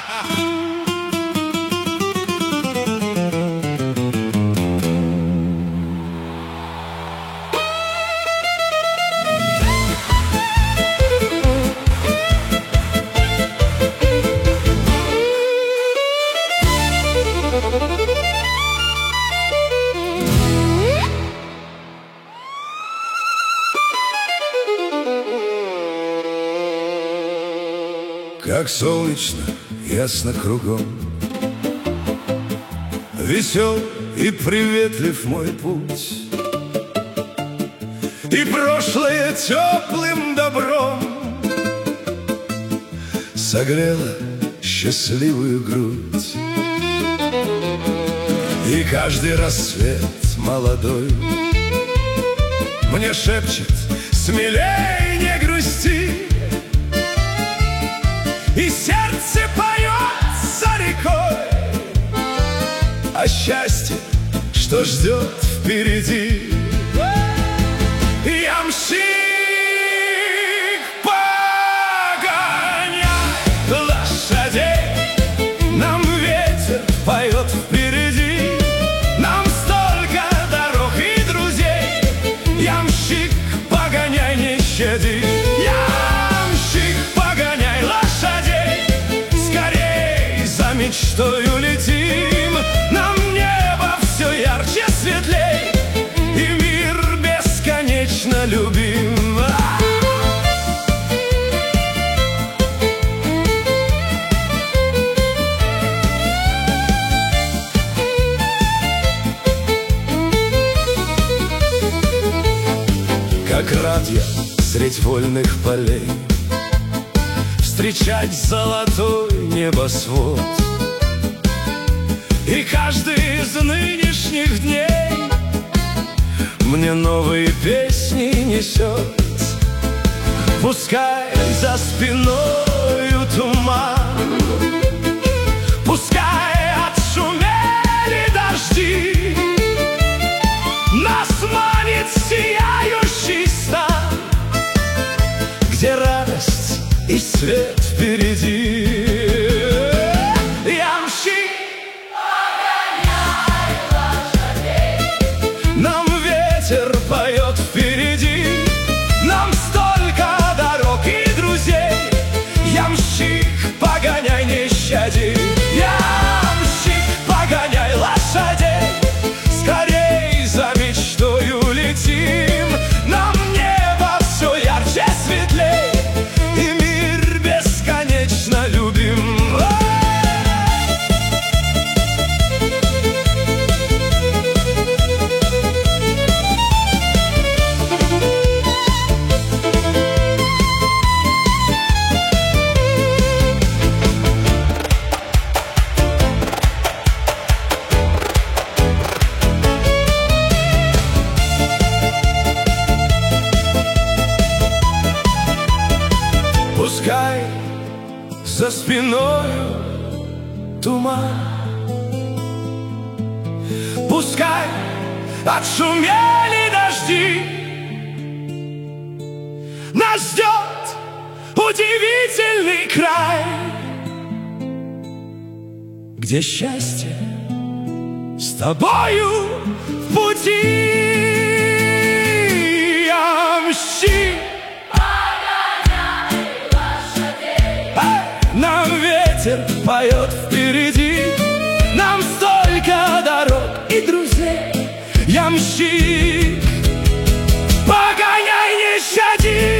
Как солнечно, ясно кругом, весел и приветлив мой путь, и прошлое теплым добром согрело счастливую грудь. И каждый рассвет молодой мне шепчет: смелей, не грусти. И сердце поет за рекой о счастье, что ждет впереди. Ямщик, погоняй лошадей, нам ветер поет впереди. Нам столько дорог и друзей. Ямщик, погоняй, не щади. Мечтою летим, нам небо все ярче, светлей, и мир бесконечно любим. Как рад я средь вольных полей встречать золотой небосвод. И каждый из нынешних дней мне новые песни несет. Пускай за спиною туман, пускай отшумели дожди, нас манит сияющий стан, где радость и свет впереди. Ветер поет впереди, нам столько дорог и друзей. Ямщик, погоняй, не щади. Ямщик, погоняй лошадей, скорей за мечтою летим. Нам небо все ярче, светлей, и мир бесконечно любим. Пускай за спиною туман, пускай отшумели дожди, нас ждет удивительный край, где счастье с тобою в пути. Ямщик, нам ветер поет впереди, нам столько дорог и друзей. Ямщик, погоняй, не щади.